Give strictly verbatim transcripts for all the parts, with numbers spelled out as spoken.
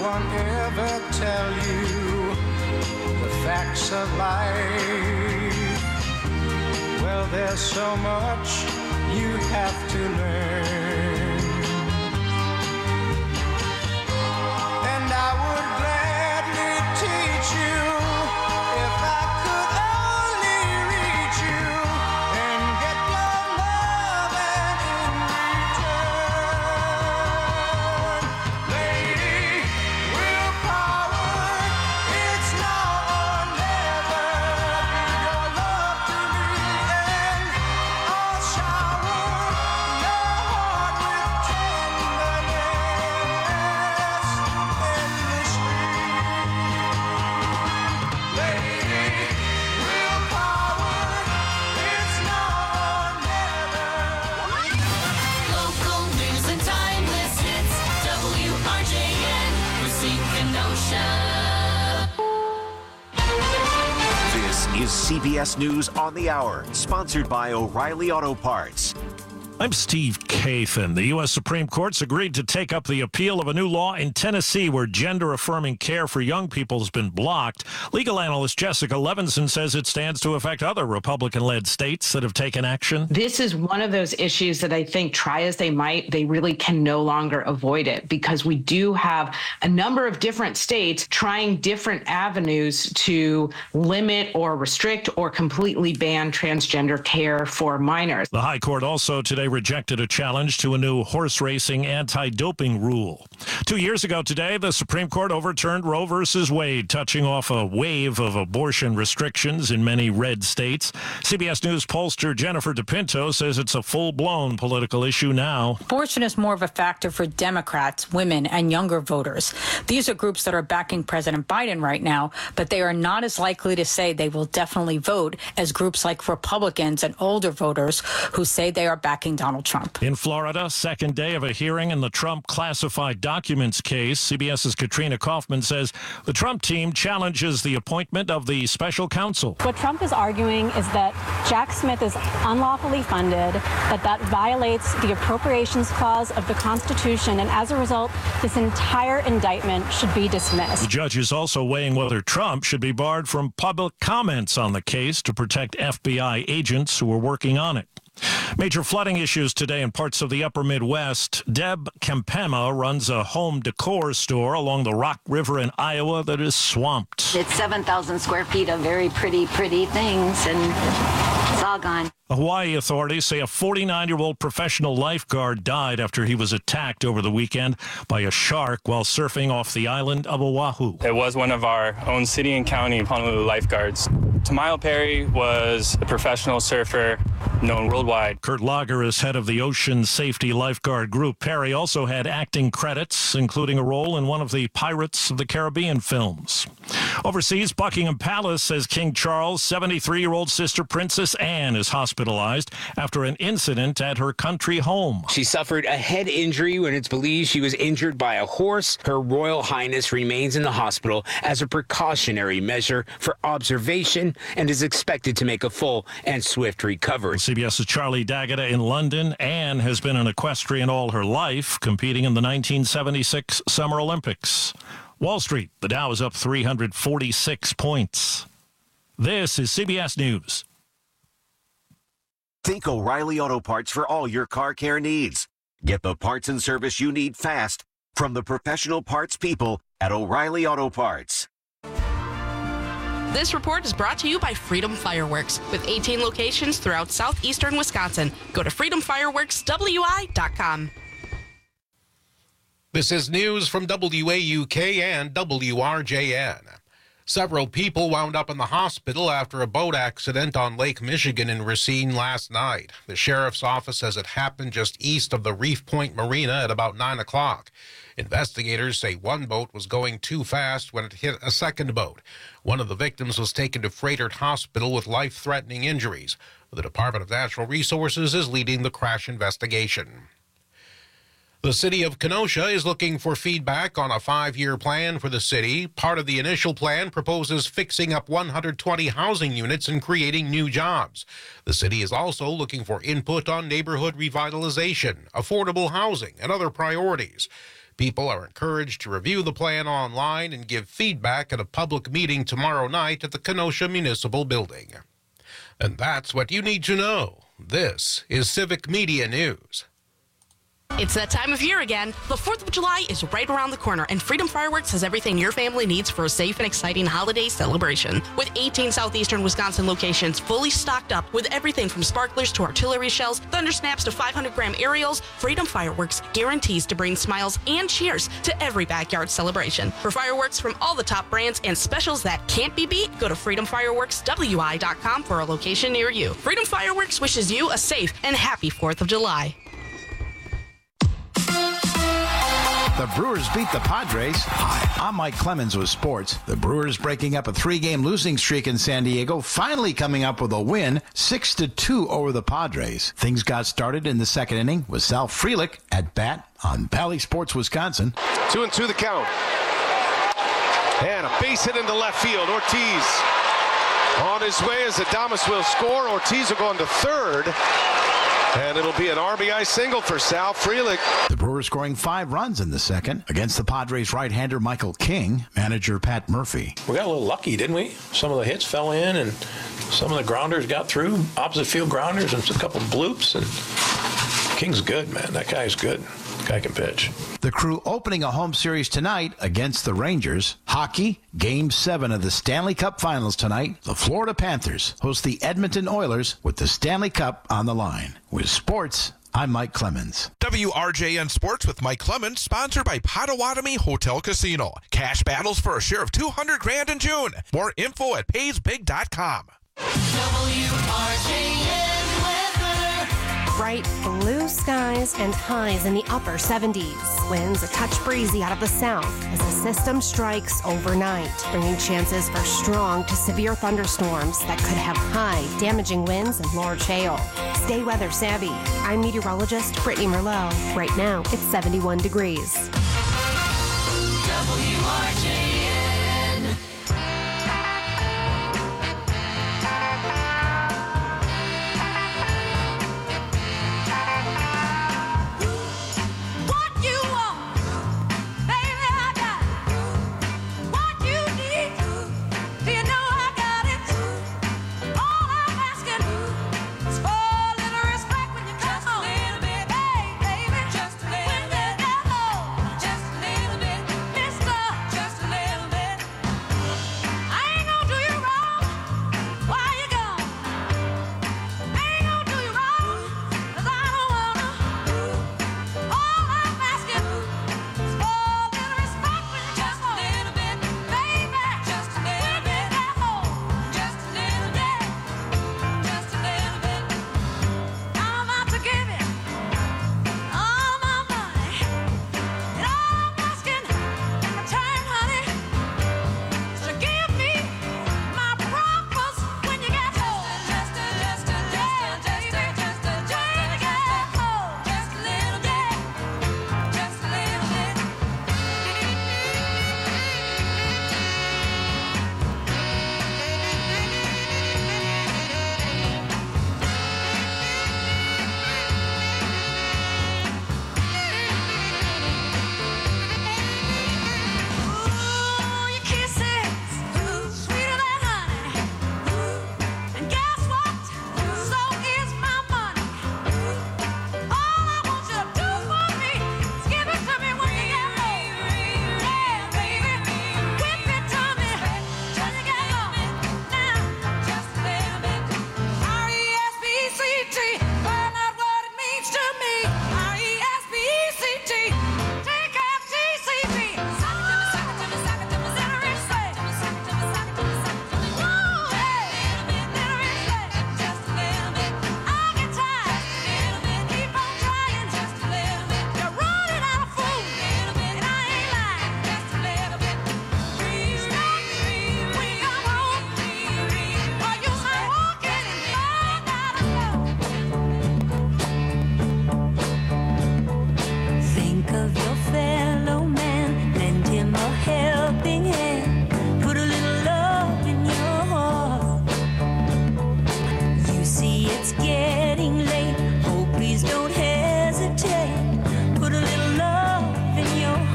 one ever tell you the facts of life? Well, there's so much you have to learn, and I would gladly teach you if I could only reach you and get your love and in return. Lady, willpower, it's now or never. Give your love to me and I'll shower your heart with tenderness endlessly. Lady, willpower, it's now or never. Local news and timeless hits. W R J N, Racine, Kenosha. This is C B S News on the Hour, sponsored by O'Reilly Auto Parts. I'm Steve Kathan. The U S Supreme Court's agreed to take up the appeal of a new law in Tennessee where gender-affirming care for young people has been blocked. Legal analyst Jessica Levinson says it stands to affect other Republican-led states that have taken action. This is one of those issues that I think, try as they might, they really can no longer avoid it, because we do have a number of different states trying different avenues to limit or restrict or completely ban transgender care for minors. The High Court also today rejected a challenge to a new horse racing anti-doping rule. Two years ago today, the Supreme Court overturned Roe versus Wade, touching off a wave of abortion restrictions in many red states. C B S News pollster Jennifer DePinto says it's a full-blown political issue now. Abortion is more of a factor for Democrats, women, and younger voters. These are groups that are backing President Biden right now, but they are not as likely to say they will definitely vote as groups like Republicans and older voters who say they are backing Donald Trump. In Florida, second day of a hearing in the Trump classified documents case. CBS's Katrina Kaufman says the Trump team challenges the appointment of the special counsel. What Trump is arguing is that Jack Smith is unlawfully funded, that that violates the appropriations clause of the Constitution, and as a result, this entire indictment should be dismissed. The judge is also weighing whether Trump should be barred from public comments on the case to protect F B I agents who are working on it. Major flooding issues today in parts of the upper Midwest. Deb Kempema runs a home decor store along the Rock River in Iowa that is swamped. It's seven thousand square feet of very pretty, pretty things, and it's all gone. Hawaii authorities say a forty-nine-year-old professional lifeguard died after he was attacked over the weekend by a shark while surfing off the island of Oahu. It was one of our own city and county Honolulu lifeguards. Tamayo Perry was a professional surfer known worldwide. Kurt Lager is head of the Ocean Safety Lifeguard Group. Perry also had acting credits, including a role in one of the Pirates of the Caribbean films. Overseas, Buckingham Palace says King Charles' seventy-three-year-old sister Princess Anne is hospitalized after an incident at her country home. She suffered a head injury when it's believed she was injured by a horse. Her Royal Highness remains in the hospital as a precautionary measure for observation and is expected to make a full and swift recovery. CBS's Charlie D'Agata in London. Anne has been an equestrian all her life, competing in the nineteen seventy-six Summer Olympics. Wall Street, the Dow is up three hundred forty-six points. This is C B S News. Think O'Reilly Auto Parts for all your car care needs. Get the parts and service you need fast from the professional parts people at O'Reilly Auto Parts. This report is brought to you by Freedom Fireworks, with eighteen locations throughout southeastern Wisconsin. Go to freedom fireworks w i dot com. This is news from W A U K and W R J N. Several people wound up in the hospital after a boat accident on Lake Michigan in Racine last night. The sheriff's office says it happened just east of the Reef Point Marina at about nine o'clock. Investigators say one boat was going too fast when it hit a second boat. One of the victims was taken to Froedtert Hospital with life-threatening injuries. The Department of Natural Resources is leading the crash investigation. The city of Kenosha is looking for feedback on a five-year plan for the city. Part of the initial plan proposes fixing up one hundred twenty housing units and creating new jobs. The city is also looking for input on neighborhood revitalization, affordable housing, and other priorities. People are encouraged to review the plan online and give feedback at a public meeting tomorrow night at the Kenosha Municipal Building. And that's what you need to know. This is Civic Media News. It's that time of year again. The fourth of July is right around the corner, and Freedom Fireworks has everything your family needs for a safe and exciting holiday celebration. With eighteen southeastern Wisconsin locations fully stocked up with everything from sparklers to artillery shells, thunder snaps to five hundred gram aerials, Freedom Fireworks guarantees to bring smiles and cheers to every backyard celebration. For fireworks from all the top brands and specials that can't be beat, go to freedom fireworks w i dot com for a location near you. Freedom Fireworks wishes you a safe and happy fourth of July. The Brewers beat the Padres. Hi, I'm Mike Clemens with sports. The Brewers breaking up a three-game losing streak in San Diego, finally coming up with a win, six to two over the Padres. Things got started in the second inning with Sal Frelick at bat on Valley Sports Wisconsin. Two and two the count. And a base hit into left field. Ortiz on his way as Adames will score. Ortiz will go into third. And it'll be an R B I single for Sal Frelick. The Brewers scoring five runs in the second against the Padres right-hander Michael King, manager Pat Murphy. We got a little lucky, didn't we? Some of the hits fell in and some of the grounders got through, opposite field grounders, and a couple bloops. And King's good, man. That guy's good. Guy can pitch. The Crew opening a home series tonight against the Rangers. Hockey, Game seven of the Stanley Cup Finals tonight. The Florida Panthers host the Edmonton Oilers with the Stanley Cup on the line. With sports, I'm Mike Clemens. W R J N Sports with Mike Clemens, sponsored by Potawatomi Hotel Casino. Cash battles for a share of two hundred grand in June. More info at pays big dot com. W R J N Bright blue skies and highs in the upper seventies. Winds a touch breezy out of the south as the system strikes overnight, bringing chances for strong to severe thunderstorms that could have high, damaging winds and large hail. Stay weather savvy. I'm meteorologist Brittany Merlot. Right now, it's seventy-one degrees. W R J N.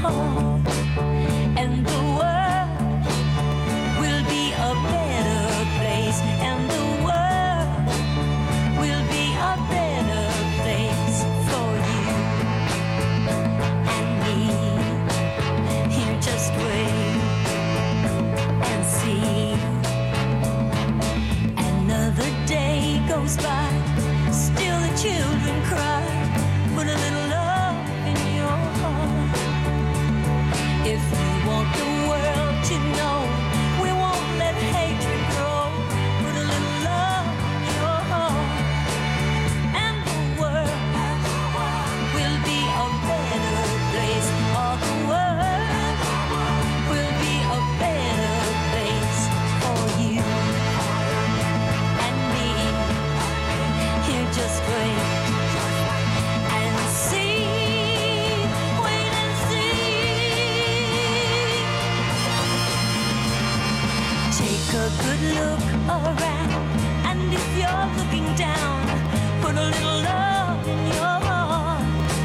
heart, and the world will be a better place, and the world will be a better place for you and me. Here, just wait and see. Another day goes by, still the children cry. Put a little love in your heart. If you want the world to know, we won't let hatred grow. Put a little love in your heart, and the world will be a better place. All the world will be a better place for you and me. Here, just wait and see. Wait and see. Take a good look around, and if you're looking down, put a little love in your heart.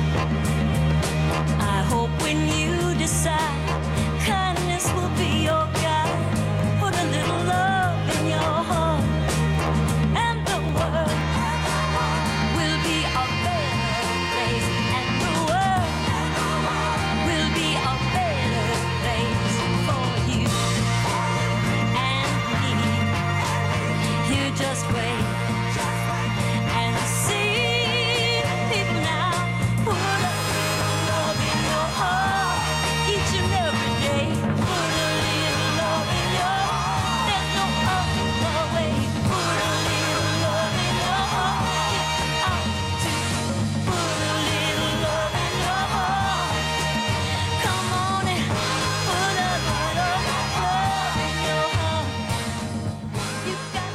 I hope when you decide, kindness will be your guide. Put a little love in your heart, and the world will be a better place, and the world will be a better place for you and me. You just wait and see. People now, put a little love in your heart each and every day. Put a little love in your heart. There's no other way. Put a little love in your heart. Get out to put a little love in your heart. Come on and put a little love in your heart. You got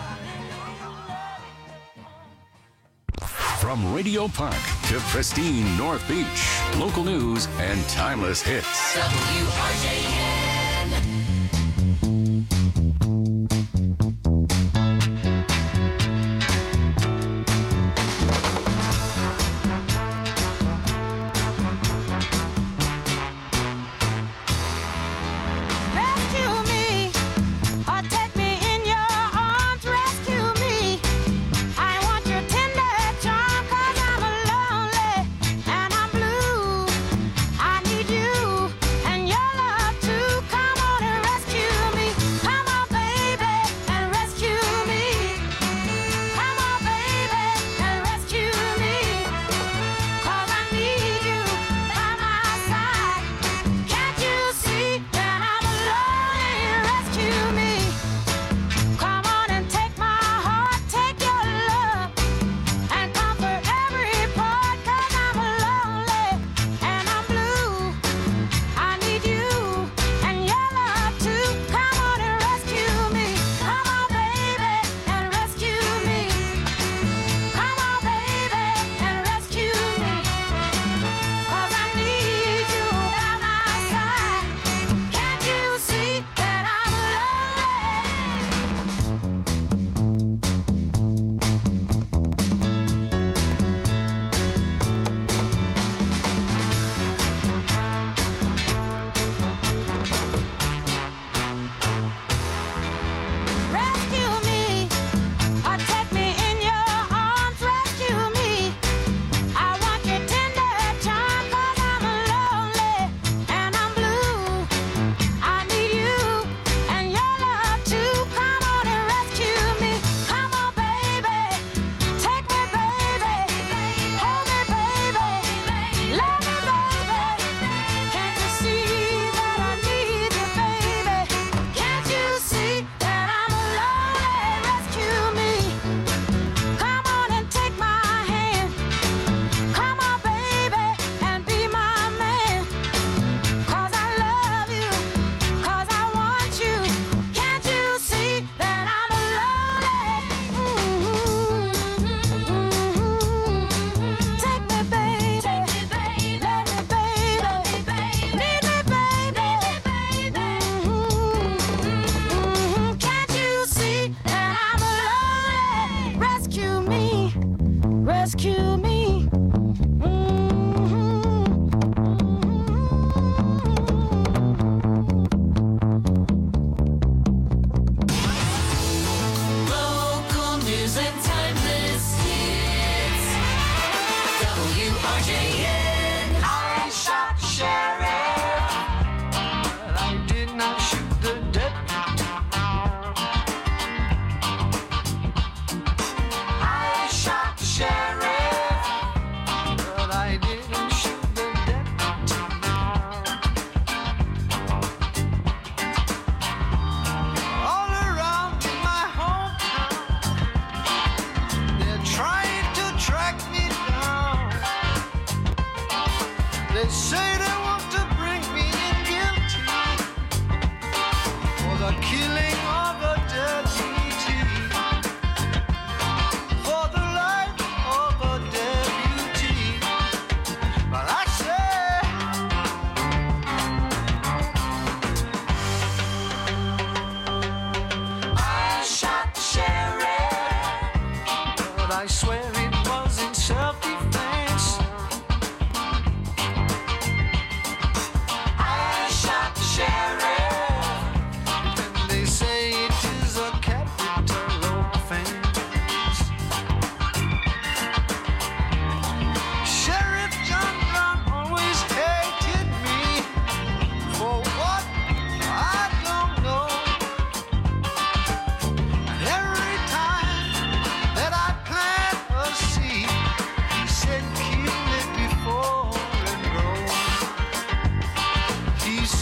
From Radio Park to pristine North Beach, local news and timeless hits. W R J N. Rescue me, or take me in your arms. Rescue me. I want your tender charm, 'cause I'm lonely and I'm blue. I need you and your love too.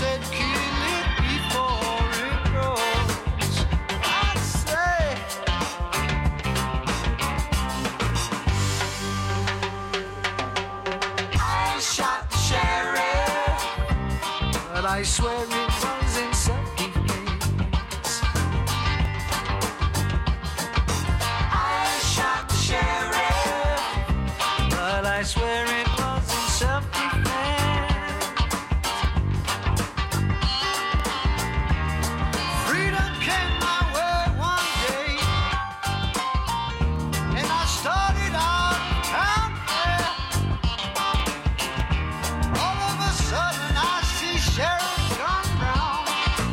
said kill it before it grows. I say I shot the sheriff, but I swear it was in self-defense. I shot the sheriff, but I swear it was in self-defense. Freedom came my way one day, and I started out out there. All of a sudden I see Sheriff John Brown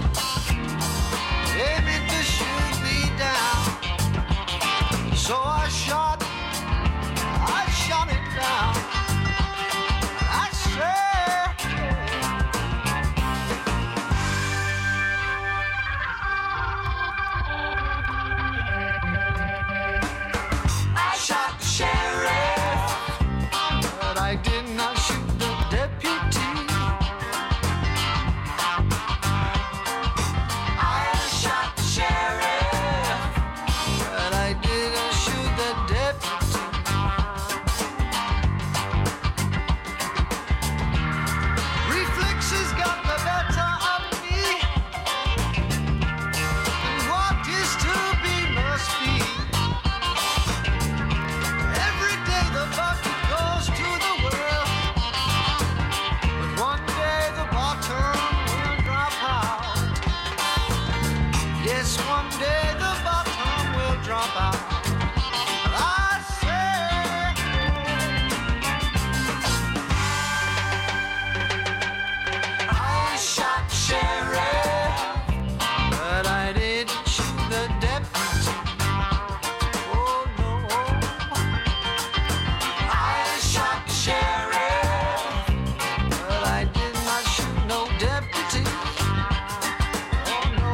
aiming to shoot me down. So I shot, I shot him down. I said, I shot the sheriff, but I did not shoot the deputy. I shot the sheriff, but I didn't shoot the deputy. Reflexes got the better of me, and what is to be must be. Every day the bucket goes to the well, but one day the bottom will drop out. Yes, one day the bottom will drop out. I say, I shot the sheriff, but I didn't shoot the deputy. Oh no, I shot the sheriff, but I did not shoot no deputy. Oh no.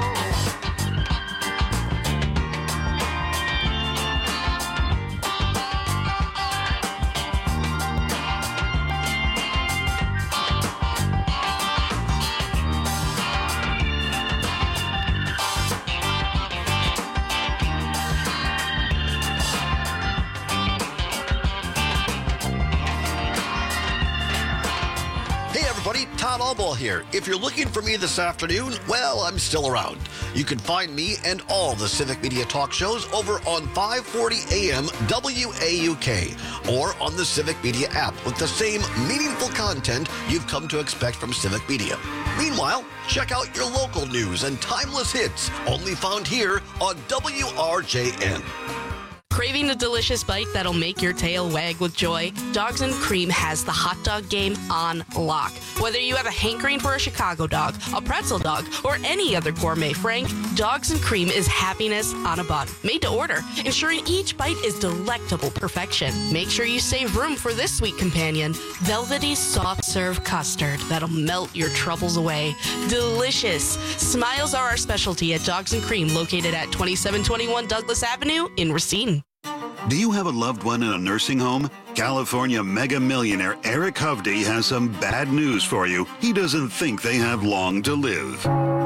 Hey everybody, Todd Allball here. If you're looking for me this afternoon, well, I'm still around. You can find me and all the Civic Media talk shows over on five forty A M W A U K or on the Civic Media app with the same meaningful content you've come to expect from Civic Media. Meanwhile, check out your local news and timeless hits only found here on W R J N. Craving a delicious bite that'll make your tail wag with joy? Dogs and Cream has the hot dog game on lock. Whether you have a hankering for a Chicago dog, a pretzel dog, or any other gourmet frank, Dogs and Cream is happiness on a bun. Made to order, ensuring each bite is delectable perfection. Make sure you save room for this sweet companion, velvety soft serve custard that'll melt your troubles away. Delicious. Smiles are our specialty at Dogs and Cream, located at twenty-seven twenty-one Douglas Avenue in Racine. Do you have a loved one in a nursing home? California mega millionaire Eric Hovde has some bad news for you. He doesn't think they have long to live.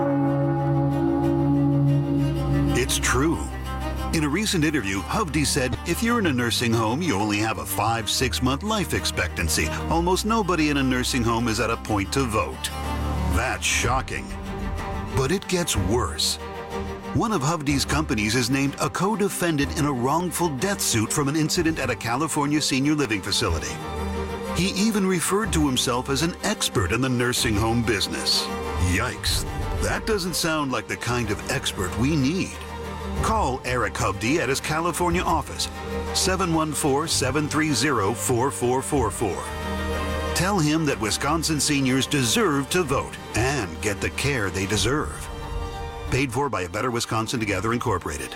It's true. In a recent interview, Hovde said, if you're in a nursing home, you only have a five, six month life expectancy. Almost nobody in a nursing home is at a point to vote. That's shocking. But it gets worse. One of Hovde's companies is named a co-defendant in a wrongful death suit from an incident at a California senior living facility. He even referred to himself as an expert in the nursing home business. Yikes. That doesn't sound like the kind of expert we need. Call Eric Hovde at his California office, seven one four, seven three zero, four four four four. Tell him that Wisconsin seniors deserve to vote and get the care they deserve. Paid for by A Better Wisconsin Together Incorporated.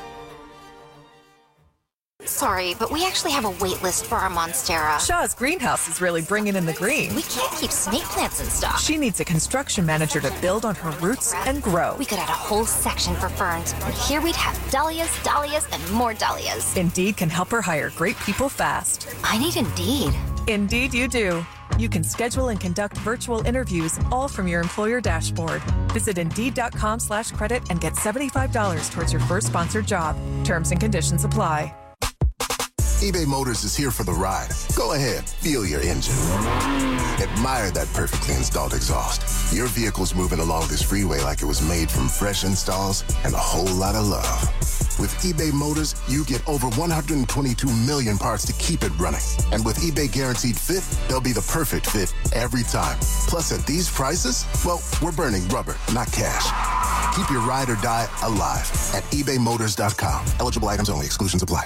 Sorry, but we actually have a wait list for our Monstera. Shaw's greenhouse is really bringing in the green. We can't keep snake plants in stock. She needs a construction manager to build on her roots and grow. We could add a whole section for ferns, but here we'd have dahlias, dahlias, and more dahlias. Indeed can help her hire great people fast. I need Indeed. Indeed you do. You can schedule and conduct virtual interviews all from your employer dashboard. Visit Indeed.com slash credit and get seventy-five dollars towards your first sponsored job. Terms and conditions apply. eBay Motors is here for the ride. Go ahead, feel your engine. Admire that perfectly installed exhaust. Your vehicle's moving along this freeway like it was made from fresh installs and a whole lot of love. With eBay Motors, you get over one hundred twenty-two million parts to keep it running. And with eBay Guaranteed Fit, they'll be the perfect fit every time. Plus, at these prices, well, we're burning rubber, not cash. Keep your ride or die alive at ebay motors dot com. Eligible items only. Exclusions apply.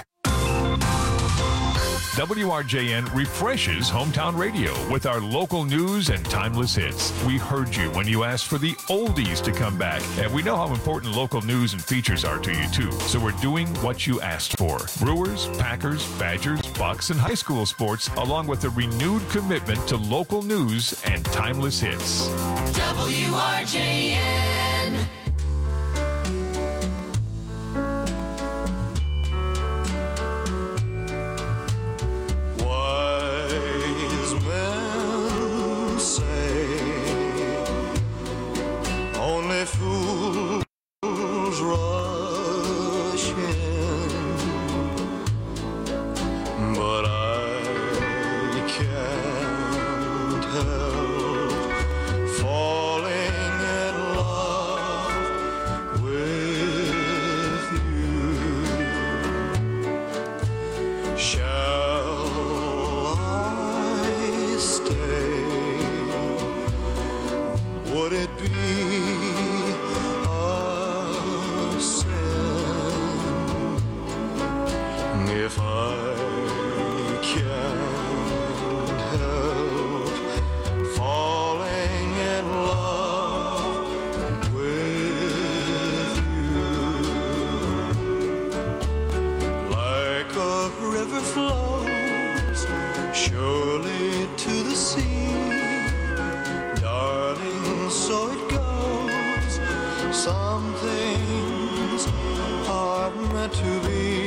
W R J N refreshes hometown radio with our local news and timeless hits. We heard you when you asked for the oldies to come back, and we know how important local news and features are to you too. So we're doing what you asked for. Brewers, Packers, Badgers, Bucks, and high school sports, along with a renewed commitment to local news and timeless hits. W R J N. Only fools rush in, but I can't help falling in love with you. Shall I stay? Would it be if I can't help falling in love with you? Like a river flows surely to the sea, darling, so it goes. Some things are meant to be.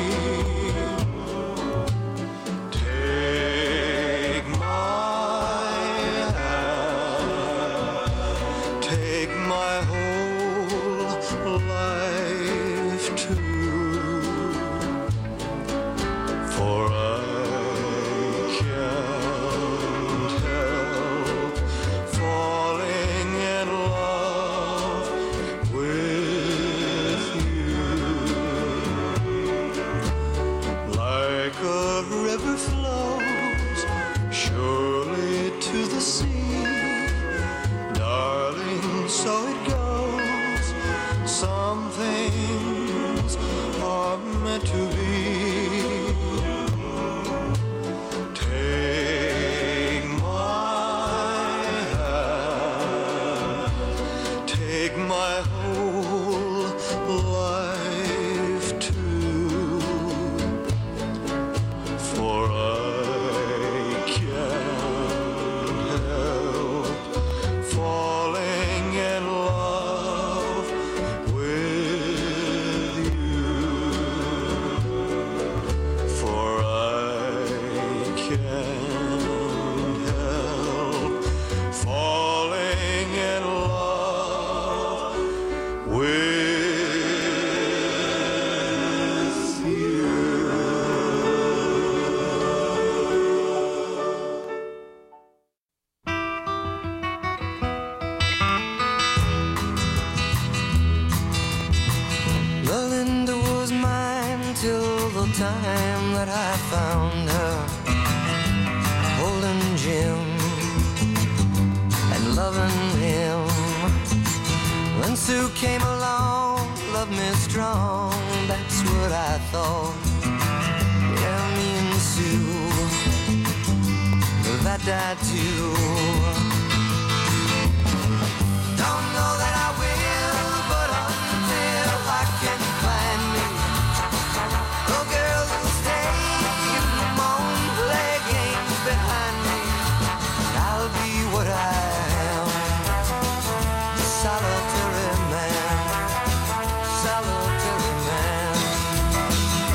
Time that I found her holding Jim and loving him. When Sue came along, loved me strong, that's what I thought. Yeah, me and Sue, that died too. Don't know that I will, but until I can find me a girl who'll stay and come on, play games behind me, I'll be what I am, solitary man, solitary man.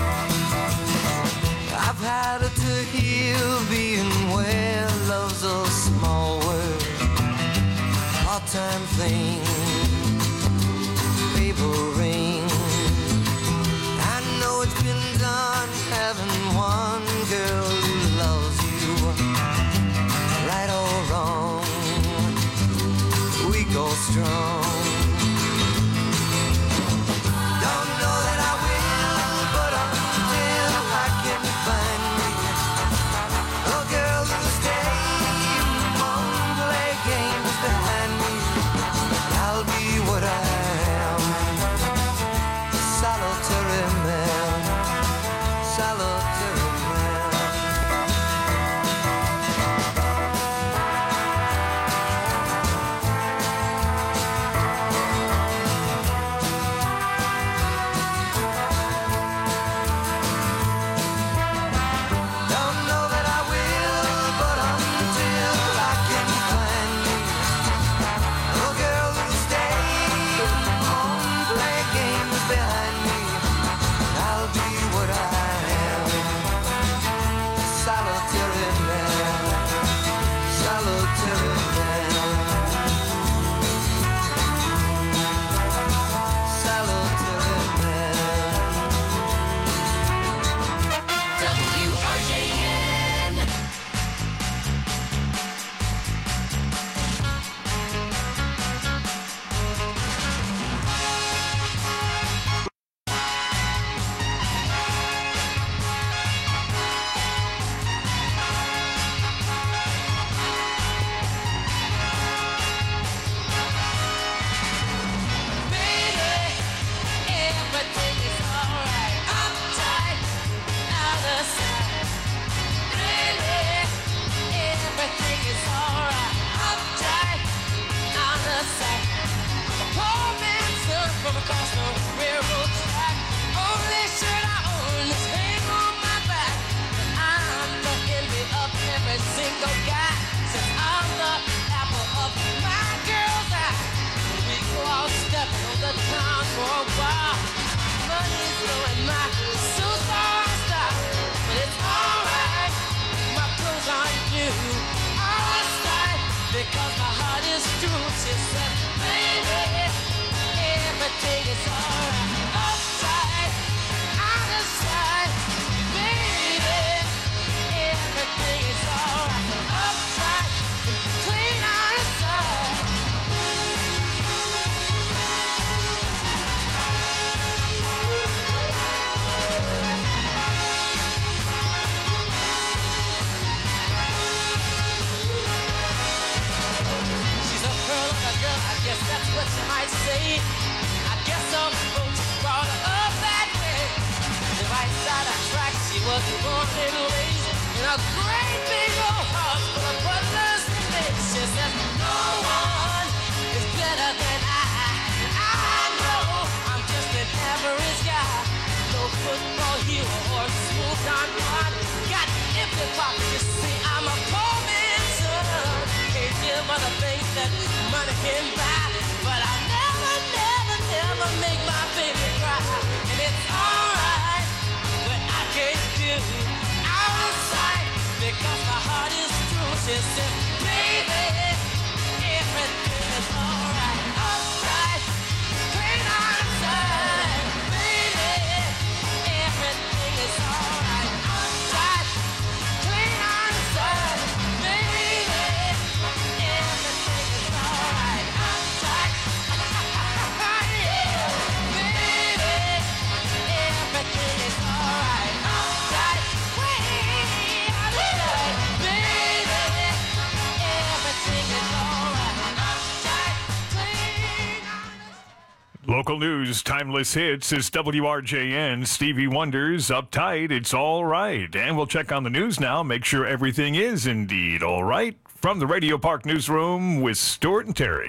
I've had it to heal being where love's all part-time thing. Paper ring. I know it's been done having one girl who loves you. Right or wrong, we go strong. Don't know that I will, but until I can find me a girl who'll stay won't play games behind me, I'll be what I am, solitary man, solitary man. Don't know that I will, but until I can find me a girl who'll stay home, play games behind me, I'll be what I am, solitary man, solitary man, solitary man. W R J N. Everything is alright. Uptight, out of sight. Really, everything is alright. Uptight, out of sight. A poor man served from across the railroad track. Only shirt I own is hang on my back. I'm the envy of every single guy. Since I'm the apple of my girl's eye. We go out stepping on the town for a while. Money's blowing my suits are style, but it's alright. My clothes aren't new, all style, because my heart is true. She said, baby, everything is alright. Uptight, out of sight, baby, everything is alright. Uptight, clean out of sight. She's a pearl of a girl, I guess that's what you might say. I guess some folks brought her up that way. The right side of track, she was born and raised in a great big old house full of brothers and mates. She says, no one is better than I. I know I'm just an average guy. No football hero or smooth Don Juan. Got empty pockets, you see, I'm a poor man's son. Can't give other things that money can buy. But I never, never, never make my baby cry. And it's alright, but I can't do outside because my heart is true. She says, baby, everything is alright. Outside, clean outside. Baby, everything is alright. Outside, clean outside. Baby, everything is alright. Outside, yeah. Baby, everything is alright. Outside, way outside. Baby, everything is alright. Outside, clean. Local news, timeless hits is W R J N. Stevie Wonder's Uptight, It's All Right. And we'll check on the news now, make sure everything is indeed all right. From the Radio Park Newsroom with Stuart and Terry.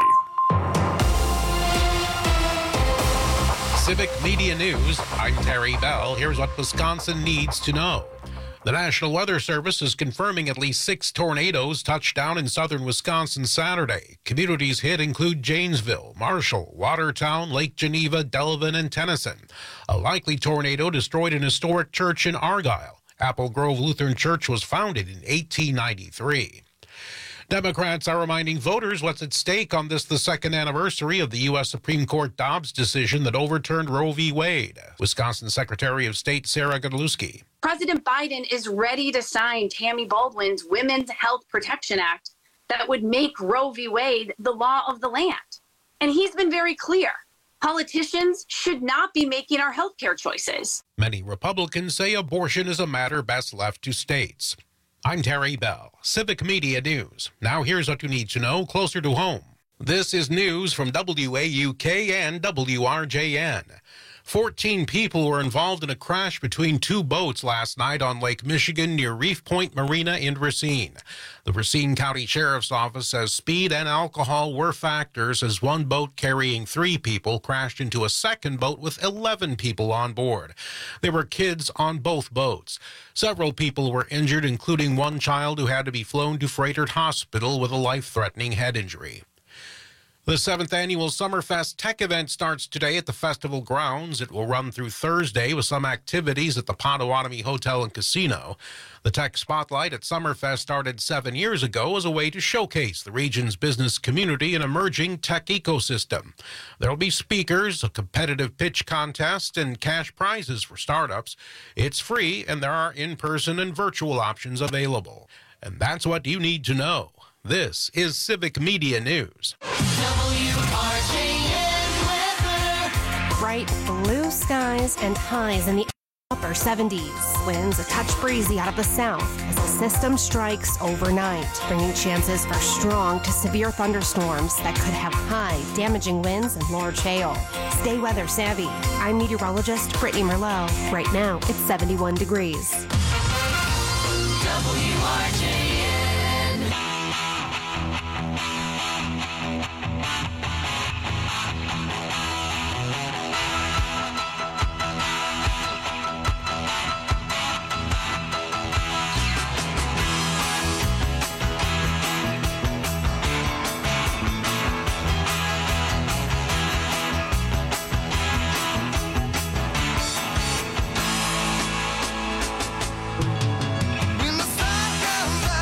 Civic Media News, I'm Terry Bell. Here's what Wisconsin needs to know. The National Weather Service is confirming at least six tornadoes touched down in southern Wisconsin Saturday. Communities hit include Janesville, Marshall, Watertown, Lake Geneva, Delavan, and Tennyson. A likely tornado destroyed an historic church in Argyle. Apple Grove Lutheran Church was founded in eighteen ninety-three. Democrats are reminding voters what's at stake on this, the second anniversary of the U S Supreme Court Dobbs decision that overturned Roe v. Wade. Wisconsin Secretary of State Sarah Godlewski. President Biden is ready to sign Tammy Baldwin's Women's Health Protection Act that would make Roe v. Wade the law of the land. And he's been very clear. Politicians should not be making our health care choices. Many Republicans say abortion is a matter best left to states. I'm Terry Bell, Civic Media News. Now here's what you need to know closer to home. This is news from W A U K and W R J N. fourteen people were involved in a crash between two boats last night on Lake Michigan near Reef Point Marina in Racine. The Racine County Sheriff's Office says speed and alcohol were factors as one boat carrying three people crashed into a second boat with eleven people on board. There were kids on both boats. Several people were injured, including one child who had to be flown to Freighter Hospital with a life-threatening head injury. The seventh annual Summerfest Tech event starts today at the festival grounds. It will run through Thursday with some activities at the Potawatomi Hotel and Casino. The Tech Spotlight at Summerfest started seven years ago as a way to showcase the region's business community and emerging tech ecosystem. There will be speakers, a competitive pitch contest, and cash prizes for startups. It's free, and there are in-person and virtual options available. And that's what you need to know. This is Civic Media News. Bright blue skies and highs in the upper seventies. Winds a touch breezy out of the south as the system strikes overnight, bringing chances for strong to severe thunderstorms that could have high, damaging winds and large hail. Stay weather savvy. I'm meteorologist Brittany Merlot. Right now, it's seventy-one degrees. W R J N. When the sun comes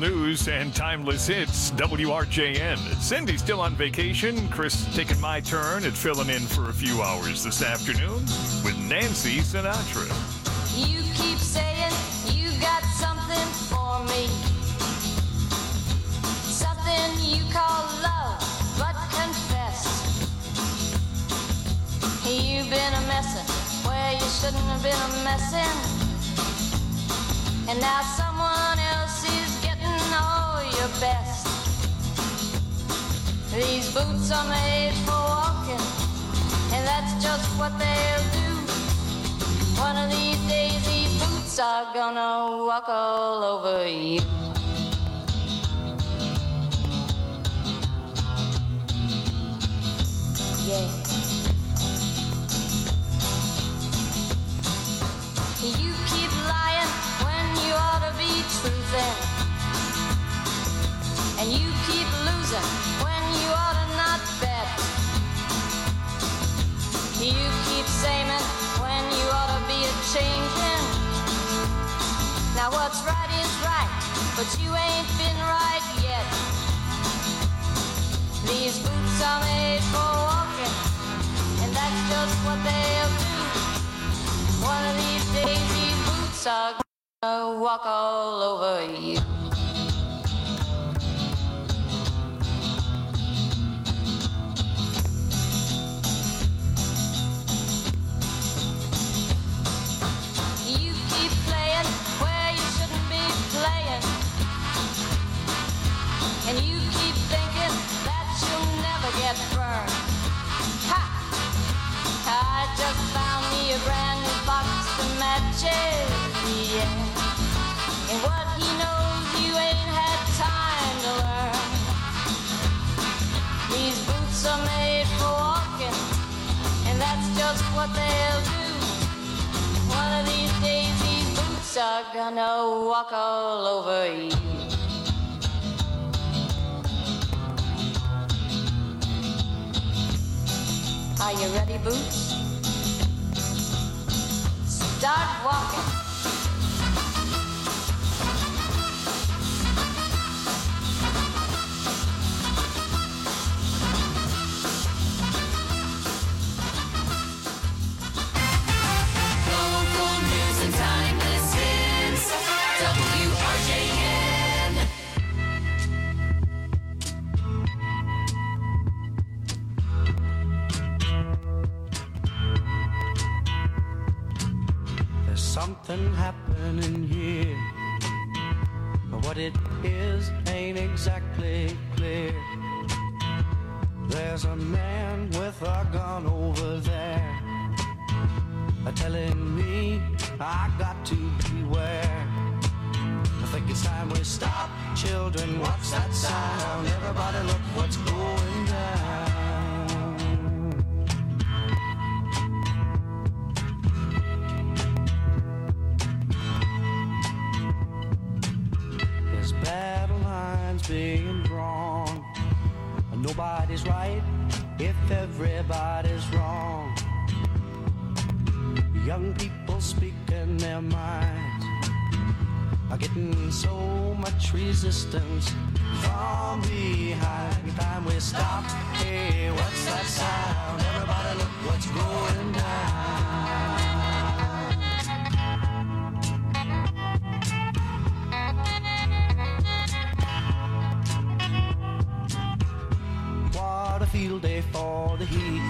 news and timeless hits, W R J N. Cindy's still on vacation. Chris taking my turn at filling in for a few hours this afternoon with Nancy Sinatra. You keep saying you got something for me, something you call love, but confess you've been a messin' where you shouldn't have been a messin', and now someone else is getting all your best. These boots are made for walking, and that's just what they'll do. One of these days these boots are gonna walk all over you. Yeah. You keep lying when you ought to be truthing, and you keep losing when you ought to not bet. You keep saying when you ought to be a changing. Now what's right is right, but you ain't been right yet. These boots are made for walking, and that's just what they'll do. One of these days these boots are gonna walk all over you. You keep playing where you shouldn't be playing, and you keep thinking that you'll never get burned. Ha! I just found me a brand new box of matches, yeah. And what he knows you ain't had time to learn. These boots are made for walking, and that's just what they'll do. One of these days these boots are gonna walk all over you. Are you ready, Boots? Start walking. Local news and timeless hits. W R J N. There's something happening here, but what it is ain't exactly clear. There's a man with a gun over there, telling me I got to beware. I think it's time we stop. Children, what's that sound? Everybody look what's going down. There's battle lines being drawn. Nobody's right if everybody's wrong. Young people speaking their minds are getting so much resistance from behind. Every time we stop, hey, what's that sound? Everybody look what's going down. What a field day for the heat.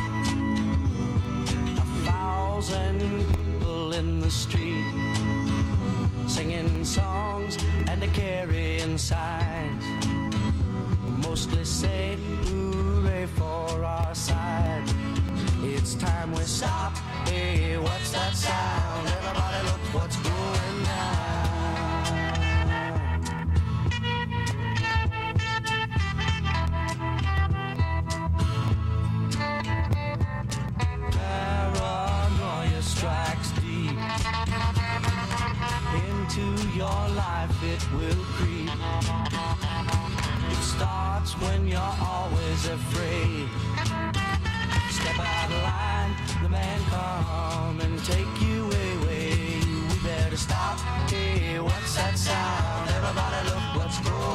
A thousand people in the street, singing songs and they're carrying signs, mostly say hooray for our side. It's time we stop. Hey, what's that sound? Everybody look what's going down. Paranoia strikes deep into your life, it will creep. It starts when you're always afraid. Step out of line, the man come and take you away. We better stop. Hey, what's that sound? Everybody look what's going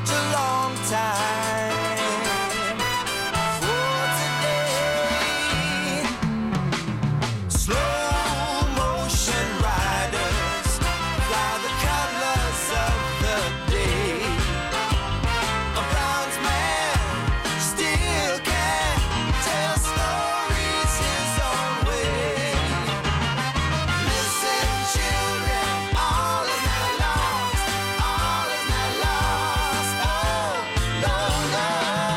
such a long time for today. Slow motion riders fly the colors of the day. A bronze man still can tell stories his own way. Listen, children, all is not lost. All is not lost. Oh, no, no.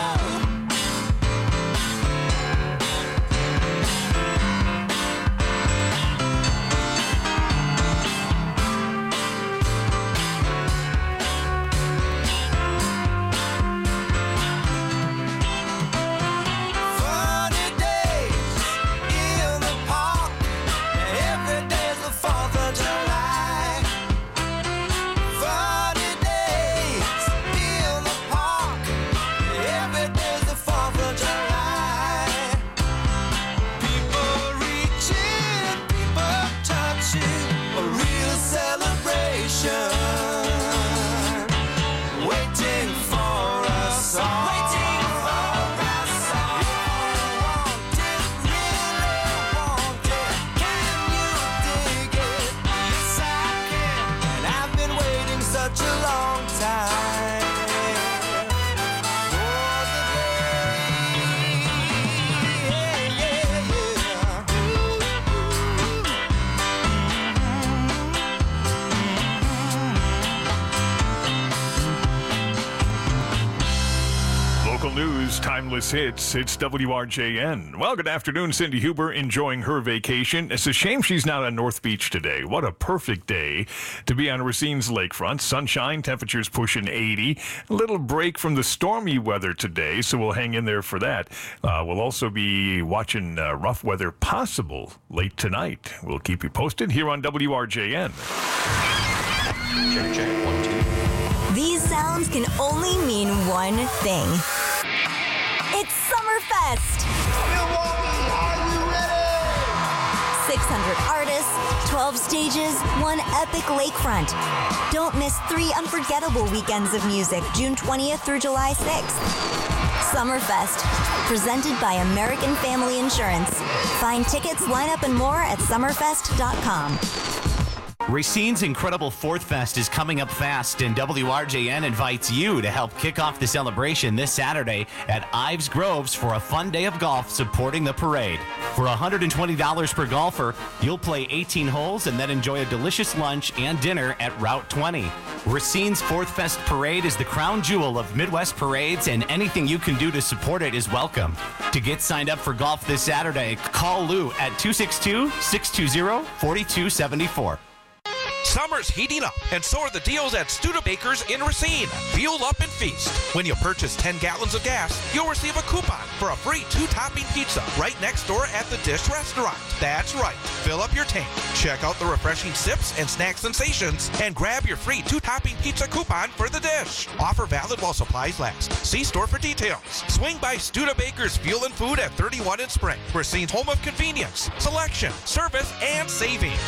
Funny days in the park. Every day's the Fourth of July. Funny days in the park. Every day's the Fourth of July. People reaching, people touching, a real celebration. Waiting for us all. Waiting for us all. Want it, really want it. Can you dig it? Yes, I can. And I've been waiting such a long time for the day. Yeah, yeah, yeah. Local news, timeless hits. It's W R J N. Well, good afternoon. Cindy Huber enjoying her vacation. It's a shame she's not on North Beach today. What a perfect day to be on Racine's lakefront. Sunshine, temperatures pushing eighty. A little break from the stormy weather today, so we'll hang in there for that. Uh, we'll also be watching uh, rough weather possible late tonight. We'll keep you posted here on W R J N. Check, check, one, two. These sounds can only mean one thing. It's Summerfest! six hundred artists, twelve stages, one epic lakefront. Don't miss three unforgettable weekends of music, June twentieth through July sixth. Summerfest, presented by American Family Insurance. Find tickets, lineup, and more at summerfest dot com. Racine's incredible Fourth Fest is coming up fast, and W R J N invites you to help kick off the celebration this Saturday at Ives Groves for a fun day of golf supporting the parade. For one hundred twenty dollars per golfer, you'll play eighteen holes and then enjoy a delicious lunch and dinner at Route twenty. Racine's Fourth Fest Parade is the crown jewel of Midwest parades, and anything you can do to support it is welcome. To get signed up for golf this Saturday, call Lou at two six two, six two zero, four two seven four. Summer's heating up, and so are the deals at Studebakers in Racine. Fuel up and feast. When you purchase ten gallons of gas, you'll receive a coupon for a free two-topping pizza right next door at the Dish Restaurant. That's right. Fill up your tank, check out the refreshing sips and snack sensations, and grab your free two-topping pizza coupon for the Dish. Offer valid while supplies last. See store for details. Swing by Studebakers Fuel and Food at thirty-one in Spring. Racine's home of convenience, selection, service, and savings.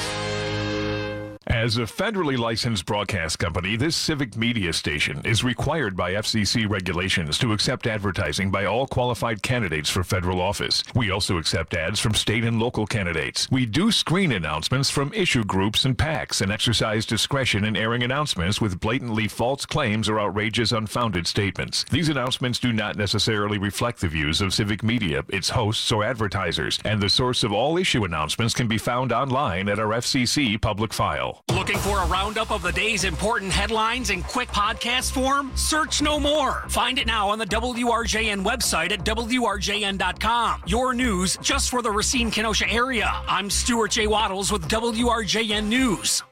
As a federally licensed broadcast company, this civic media station is required by F C C regulations to accept advertising by all qualified candidates for federal office. We also accept ads from state and local candidates. We do screen announcements from issue groups and PACs and exercise discretion in airing announcements with blatantly false claims or outrageous unfounded statements. These announcements do not necessarily reflect the views of civic media, its hosts, or advertisers, and the source of all issue announcements can be found online at our F C C public file. Looking for a roundup of the day's important headlines in quick podcast form? Search no more. Find it now on the W R J N website at W R J N dot com. Your news just for the Racine-Kenosha area. I'm Stuart J. Waddles with W R J N News.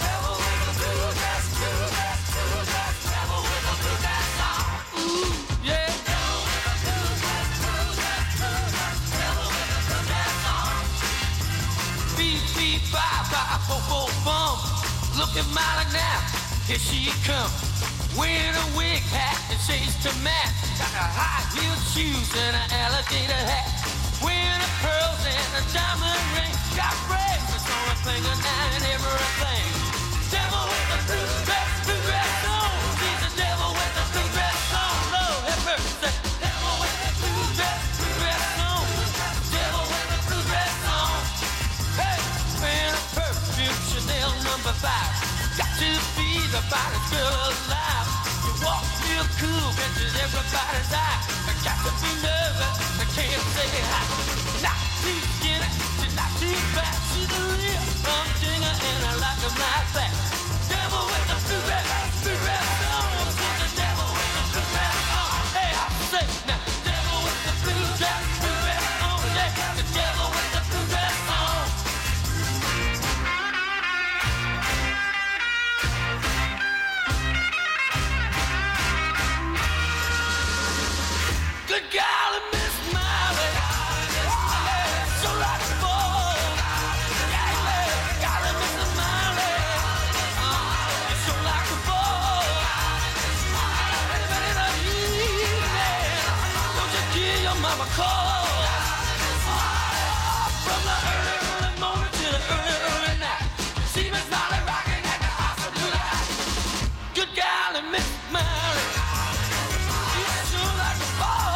Yeah. looking mighty now. Here she comes, wearing a wig hat and shades to match. Got her high-heeled shoes and an alligator hat. Wearing her pearls and a diamond ring. Got bracelets on her finger now and everything. Devil with the blue dress, blue dress on. She's the devil with the blue dress on. Lord have mercy. Devil with the blue dress, blue dress on. Devil with the blue dress on. Hey, wearing a perfume, Chanel number five. Got to be the finest girl alive. You walk real cool, catches everybody's eye. I got to be nervous, I can't say hi. Not too skinny, she's not too fat. She's a real rum dinger and I like them like that. Devil with the blue dress, blue dress on. She's the devil with the blue dress on. Hey, I say now, devil with the blue dress, blue dress on. Yeah, the devil with the blue dress on. Good golly, Miss Miley, yeah, so like a ball. Yeah, yeah, golly, Miss Miley, uh, so like a ball. Anybody know you, man? Don't you give your mama a call. Uh, from the early, early morning to the early, early night. See Miss Miley rocking at the house of blue light. Good golly, Miss Miley, she's so like a ball.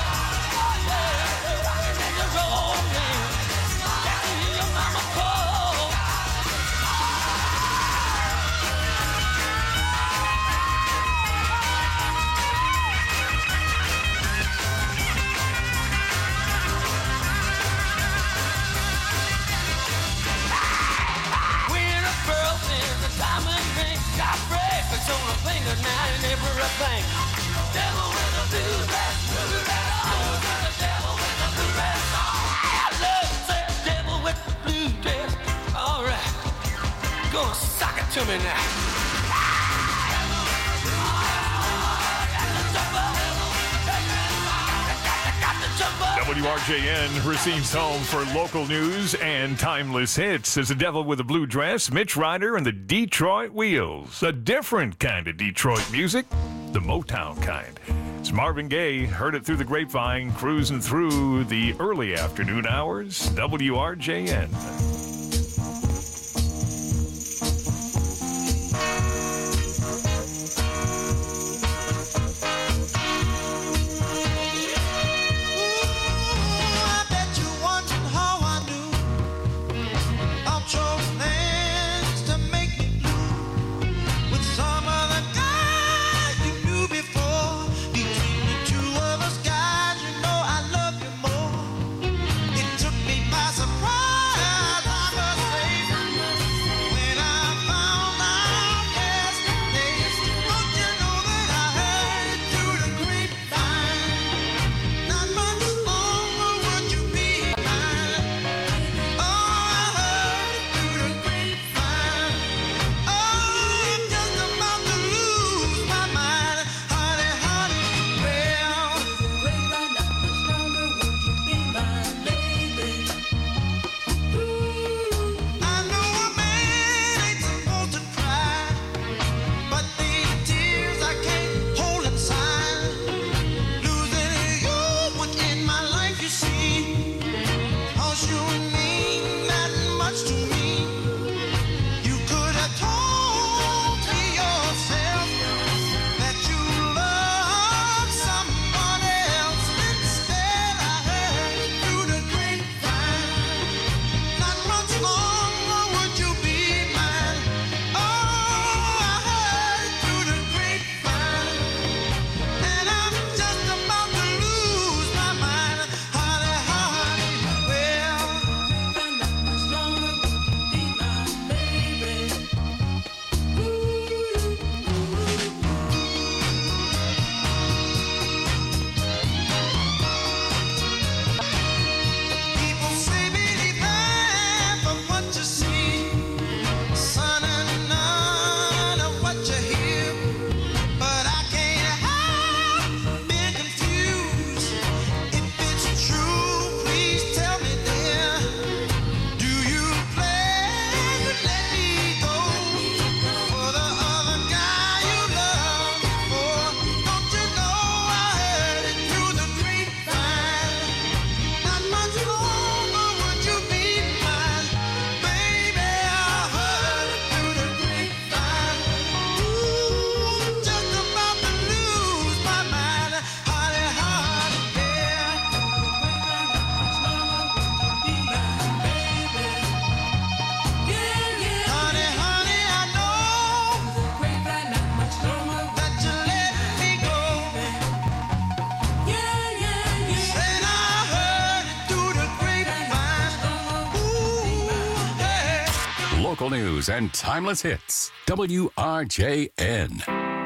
Everything. Devil with a blue dress, blue dress on. The devil with a blue dress on. I love that devil with the blue dress. All right, gonna sock it to me now. W R J N receives home for local news and timeless hits as the devil with a blue dress, Mitch Ryder and the Detroit Wheels. A different kind of Detroit music, the Motown kind. It's Marvin Gaye, heard it through the grapevine, cruising through the early afternoon hours, W R J N. Surprise! Local news and timeless hits. W R J N.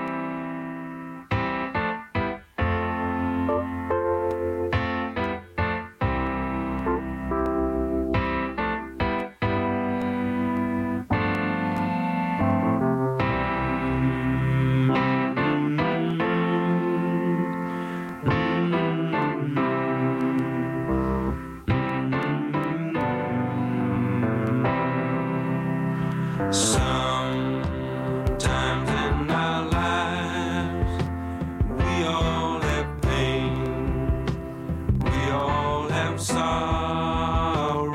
Sometimes in our lives, we all have pain, we all have sorrow.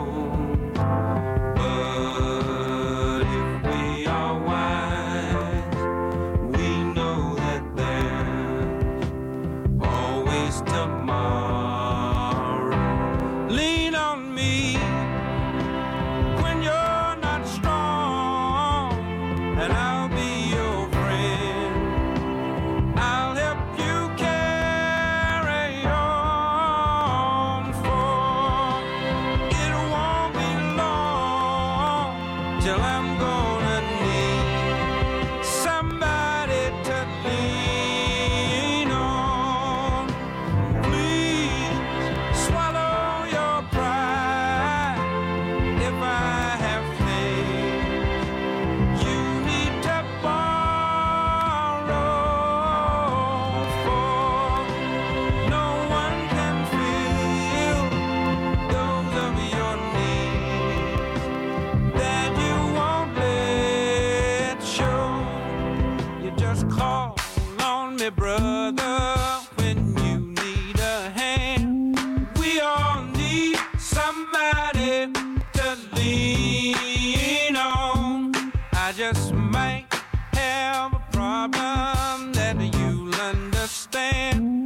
But if we are wise, we know that there's always tomorrow. Lean on me when you're not strong, and I'll be your friend. I'll help you carry on, for it won't be long till I'm gonna need somebody to lean on. Please swallow your pride if I have faith. You need to borrow, for no one can fill those of your needs that you won't let show. You just call on me, brother, when you need a hand. We all need somebody to lean on. I just might have a problem that you'll understand.